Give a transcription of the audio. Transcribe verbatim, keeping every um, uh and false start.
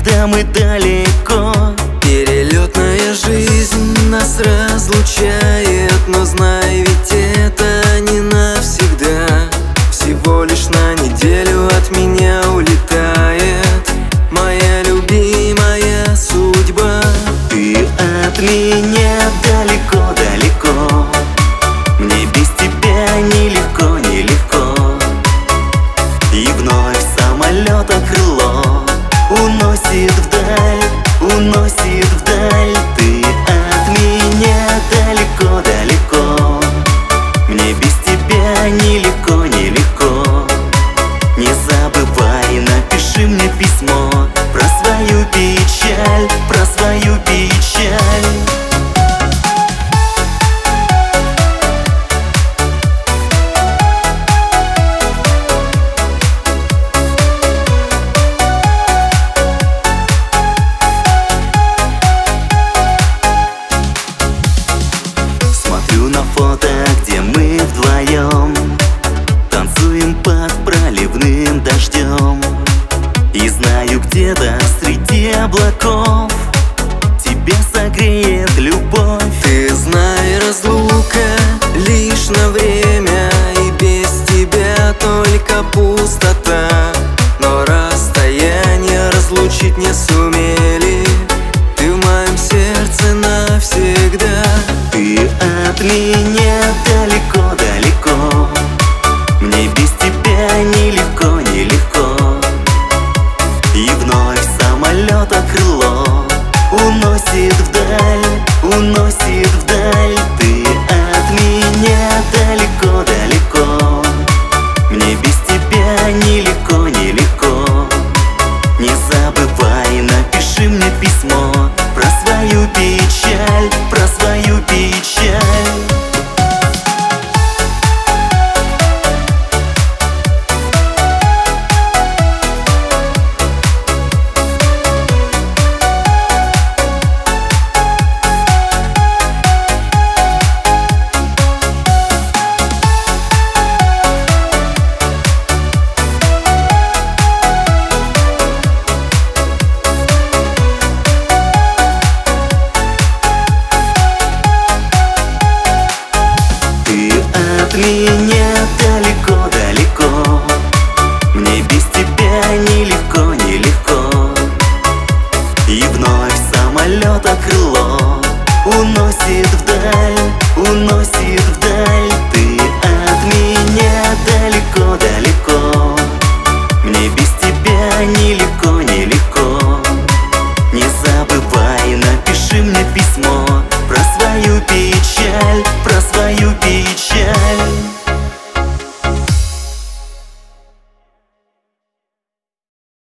когда мы далеко. Перелетная жизнь нас разлучает, но знай, ведь это не навсегда. Всего лишь на неделю от меня улетает моя любимая судьба. Ты от меня далеко-далеко, мне без тебя нелегко, нелегко. И вновь самолета крыло уносит вдаль, уносит вдаль. Ты от меня далеко-далеко, мне без тебя нелегко, нелегко. Не забывай, напиши мне письмо про свою печаль, про свою печаль. Смотрю на фото, где мы вдвоем танцуем под проливным дождем. И знаю, где-то среди облаков тебя согреет любовь. Ты знай, разлука лишь на время, и без тебя только пустота. Но расстояние разлучить не сумели, ты в моем сердце навсегда. Ты от меня далеко-далеко, мне без тебя нелегко, нелегко. И вновь самолета крыло уносит вдаль, уносит вдаль. Ты от меня далеко-далеко, мне без тебя нелегко, нелегко. Не забывай, напиши мне письмо про свою печаль, про свою печаль. От меня далеко-далеко, мне без тебя нелегко, нелегко. И вновь самолета крыло уносит вдаль, уносит вдаль. Ты от меня далеко-далеко, мне без тебя нелегко, нелегко. Не забывай, напиши мне письмо